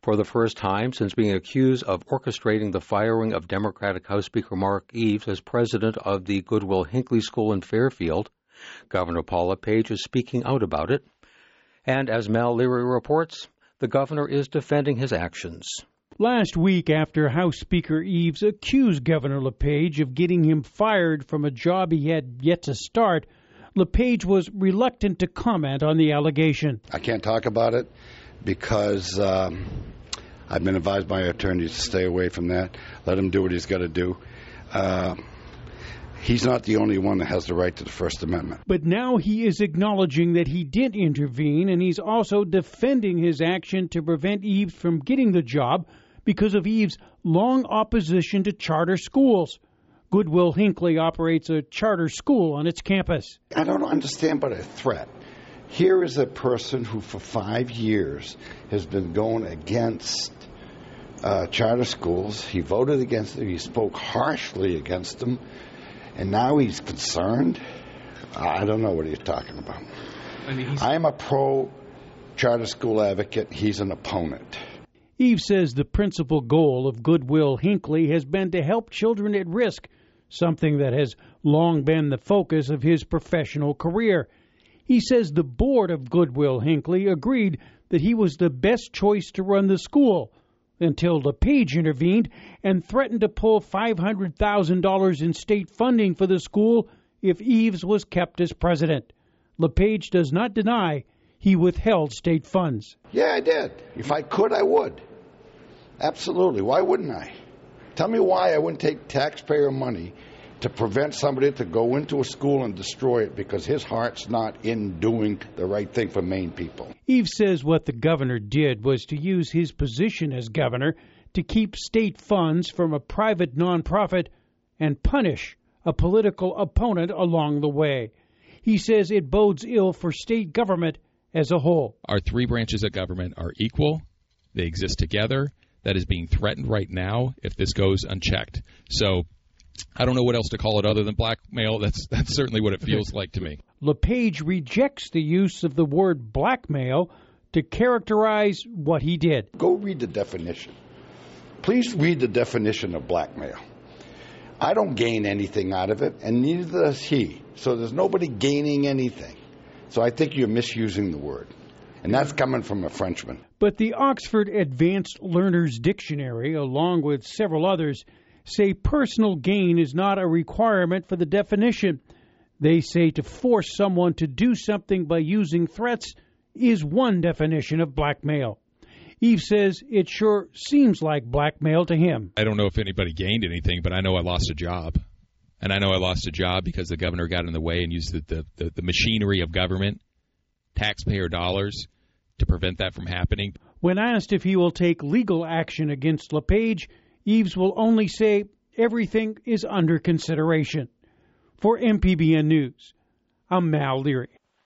For the first time since being accused of orchestrating the firing of Democratic House Speaker Mark Eves as president of the Goodwill Hinckley School in Fairfield, Governor Paul LePage is speaking out about it. And as Mal Leary reports, the governor is defending his actions. Last week, after House Speaker Eves accused Governor LePage of getting him fired from a job he had yet to start, LePage was reluctant to comment on the allegation. I can't talk about it because I've been advised by attorneys to stay away from that. Let him do what he's got to do. He's not the only one that has the right to the First Amendment. But now he is acknowledging that he did intervene, and he's also defending his action to prevent Eves from getting the job because of Eves' long opposition to charter schools. Goodwill Hinckley operates a charter school on its campus. I don't understand but a threat. Here is a person who for 5 years has been going against charter schools. He voted against them. He spoke harshly against them. And now he's concerned? I don't know what he's talking about. I am a pro-charter school advocate. He's an opponent. Eves says the principal goal of Goodwill Hinckley has been to help children at risk, something that has long been the focus of his professional career. He says the board of Goodwill Hinckley agreed that he was the best choice to run the school until LePage intervened and threatened to pull $500,000 in state funding for the school if Eves was kept as president. LePage does not deny he withheld state funds. Yeah, I did. If I could, I would. Absolutely. Why wouldn't I? Tell me why I wouldn't take taxpayer money to prevent somebody to go into a school and destroy it because his heart's not in doing the right thing for Maine people. Eves says what the governor did was to use his position as governor to keep state funds from a private nonprofit and punish a political opponent along the way. He says it bodes ill for state government as a whole. Our three branches of government are equal. They exist together. That is being threatened right now if this goes unchecked. So I don't know what else to call it other than blackmail. That's certainly what it feels like to me. LePage rejects the use of the word blackmail to characterize what he did. Go read the definition. Please read the definition of blackmail. I don't gain anything out of it, and neither does he. So there's nobody gaining anything. So I think you're misusing the word. And that's coming from a Frenchman. But the Oxford Advanced Learners Dictionary, along with several others, say personal gain is not a requirement for the definition. They say to force someone to do something by using threats is one definition of blackmail. Eves says it sure seems like blackmail to him. I don't know if anybody gained anything, but I know I lost a job. And I know I lost a job because the governor got in the way and used the machinery of government, taxpayer dollars, to prevent that from happening. When asked if he will take legal action against LePage, Eves will only say everything is under consideration. For MPBN News, I'm Mal Leary.